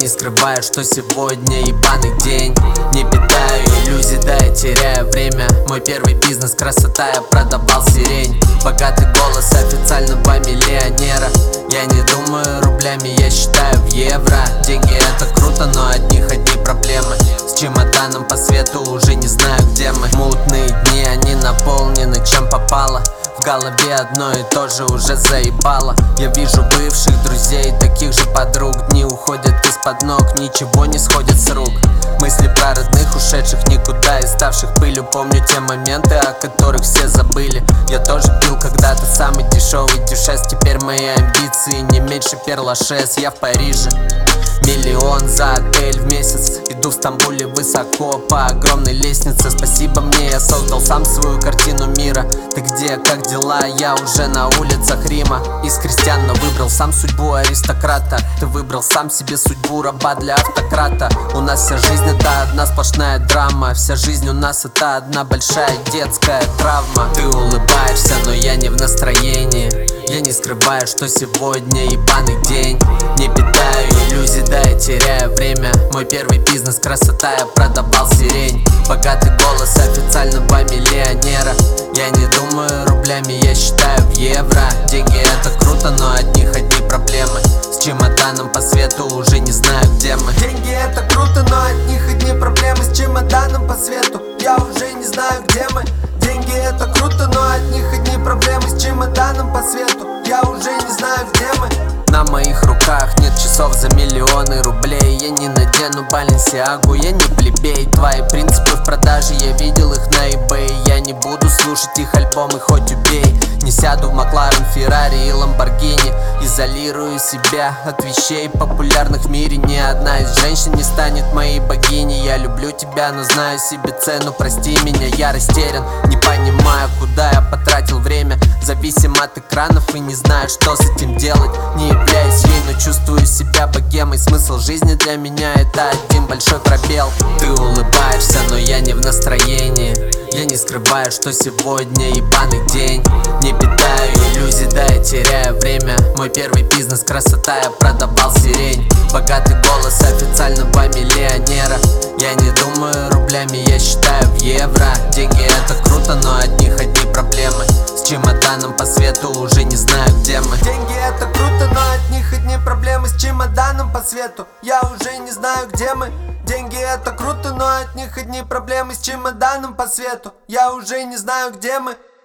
не скрываю, что сегодня ебаный день. Не питаю иллюзий, да я теряю время. Мой первый бизнес, красота, я продавал сирень. Богатый голос официального миллионера. Я не думаю рублями, я считаю в евро. Деньги это круто, но от них одни проблемы. С чемоданом по свету уже не знаю, где мы. Мутные дни, они наполнены чем попало. В голове одно и то же уже заебало. Я вижу бывших друзей, таких же подруг. Дни уходят из-под ног, ничего не сходит с рук. Мысли про родных, ушедших никуда и ставших пылью. Помню те моменты, о которых все забыли. Я тоже пил когда-то самый дешевый дюшес. Теперь мои амбиции не меньше перлашес. Я в Париже, миллион за отель в месяц. Иду в Стамбуле высоко по огромной лестнице. Спасибо мне, я создал сам свою картину мира. Ты где, как дела? Я уже на улицах Рима. Из крестьян, но выбрал сам судьбу аристократа. Ты выбрал сам себе судьбу раба для автократа. У нас вся жизнь это одна сплошная драма. Вся жизнь у нас это одна большая детская травма. Ты улыбаешься, но я не в настроении. Я не скрываю, что сегодня ебаный день. Не питаю иллюзий, да я теряю время. Мой первый бизнес, красота, я продавал сирень. Богатый голос официального миллионера. Я не думаю рублями, я считаю в евро. Деньги это круто, но от них одни проблемы. С чемоданом по свету уже не знаю, где мы. Деньги это круто, но от них одни проблемы. С чемоданом по свету я уже не знаю, где мы. Деньги это круто, но от них одни проблемы. С чемоданом по свету я уже не знаю, где мы. На моих руках нет часов за миллионы рублей. Я не надену Баленсиагу, я не плебей. Твои принципы в продаже, я видел их на eBay. Я не буду слушать их альбомы, хоть убей. Не сяду в Макларен, Феррари и Ламборгини. Изолирую себя от вещей популярных в мире. Ни одна из женщин не станет моей богиней. Я люблю тебя, но знаю себе цену. Прости меня, я растерян, не понимаю, куда я потратил время. Зависим от экранов и не знаю, что с этим делать. Не являюсь ей, но чувствую себя богемой. Смысл жизни для меня это один большой пробел. Ты улыбаешься, но я не в настроении. Я не скрываю, что сегодня ебаный день. Не питаю иллюзий, да я теряю время. Мой первый бизнес, красота, я продавал сирень. Богатый голос официального миллионера. Я не думаю рублями, я считаю в евро. Деньги это круто, но от них одни проблемы. С чемоданом по свету уже не знаю, где мы. Деньги это круто, но от них одни проблемы. С чемоданом по свету я уже не знаю, где мы. Деньги это круто, но от них одни проблемы. С чемоданом по свету я уже не знаю, где мы.